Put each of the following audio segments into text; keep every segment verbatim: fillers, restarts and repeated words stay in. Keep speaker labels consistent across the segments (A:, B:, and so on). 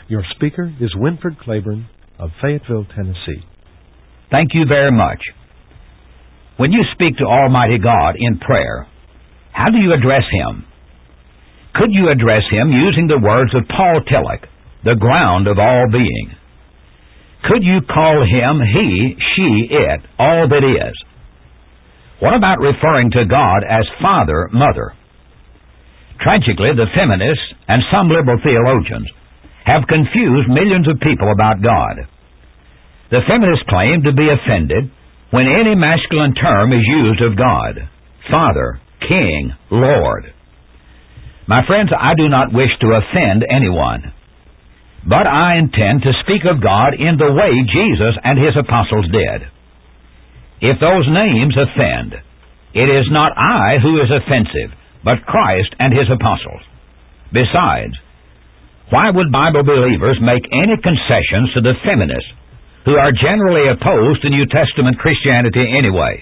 A: Your speaker is Winford Claiborne of Fayetteville, Tennessee.
B: Thank you very much. When you speak to Almighty God in prayer, how do you address Him? Could you address Him using the words of Paul Tillich, the ground of all being? Could you call Him He, She, It, all that is? What about referring to God as Father, Mother? Tragically, the feminists and some liberal theologians have confused millions of people about God. The feminists claim to be offended when any masculine term is used of God: Father, King, Lord. My friends, I do not wish to offend anyone, but I intend to speak of God in the way Jesus and His apostles did. If those names offend, it is not I who is offensive, but Christ and His apostles. Besides, why would Bible believers make any concessions to the feminists, who are generally opposed to New Testament Christianity anyway?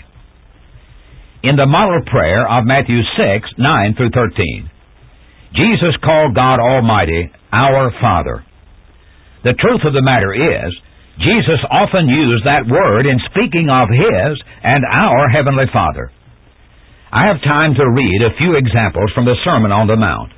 B: In the model prayer of Matthew six, nine through thirteen, Jesus called God Almighty our Father. The truth of the matter is, Jesus often used that word in speaking of His and our Heavenly Father. I have time to read a few examples from the Sermon on the Mount.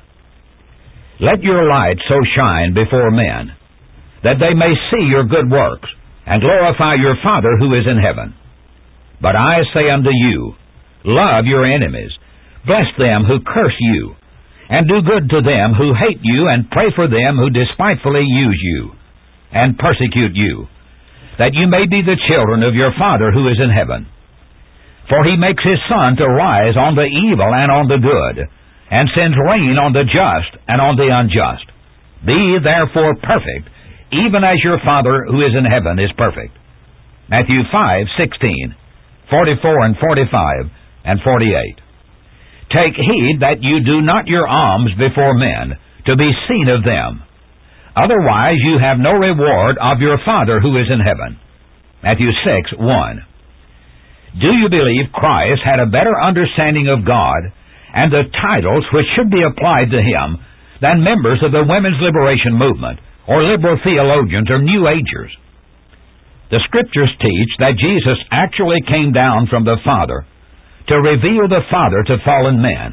B: Let your light so shine before men, that they may see your good works, and glorify your Father who is in heaven. But I say unto you, love your enemies, bless them who curse you, and do good to them who hate you, and pray for them who despitefully use you, and persecute you, that you may be the children of your Father who is in heaven. For He makes His sun to rise on the evil and on the good, and sends rain on the just and on the unjust. Be therefore perfect, even as your Father who is in heaven is perfect. Matthew five, sixteen, forty-four and forty-five, and forty-eight. Take heed that you do not your alms before men, to be seen of them. Otherwise you have no reward of your Father who is in heaven. Matthew six, one. Do you believe Christ had a better understanding of God and the titles which should be applied to Him than members of the women's liberation movement or liberal theologians or New Agers? The Scriptures teach that Jesus actually came down from the Father to reveal the Father to fallen men.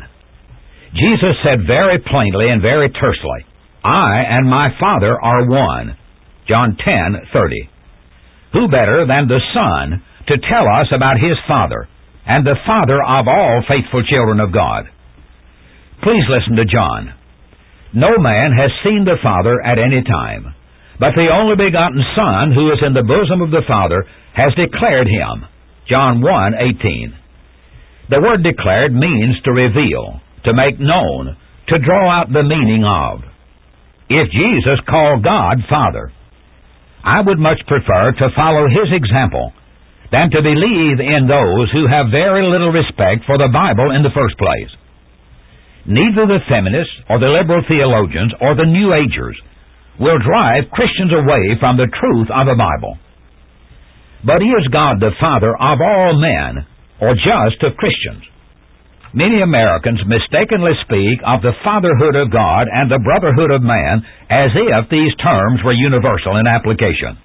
B: Jesus said very plainly and very tersely, I and my Father are one. John ten, thirty. Who better than the Son to tell us about His Father, and the Father of all faithful children of God? Please listen to John. No man has seen the Father at any time, but the only begotten Son, who is in the bosom of the Father, has declared Him. John one, eighteen. The word declared means to reveal, to make known, to draw out the meaning of. If Jesus called God Father, I would much prefer to follow His example than to believe in those who have very little respect for the Bible in the first place. Neither the feminists or the liberal theologians or the New Agers will drive Christians away from the truth of the Bible. But is God the Father of all men, or just of Christians? Many Americans mistakenly speak of the fatherhood of God and the brotherhood of man as if these terms were universal in application.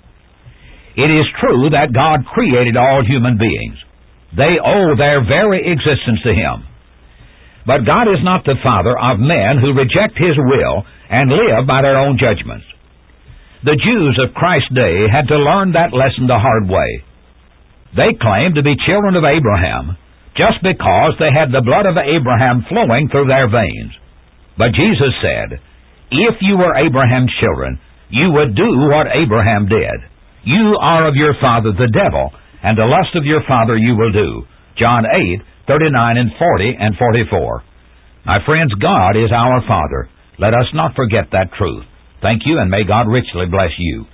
B: It is true that God created all human beings. They owe their very existence to Him. But God is not the Father of men who reject His will and live by their own judgments. The Jews of Christ's day had to learn that lesson the hard way. They claimed to be children of Abraham just because they had the blood of Abraham flowing through their veins. But Jesus said, if you were Abraham's children, you would do what Abraham did. You are of your father the devil, and the lust of your father you will do. John eight, thirty-nine and forty and forty-four. My friends, God is our Father. Let us not forget that truth. Thank you, and may God richly bless you.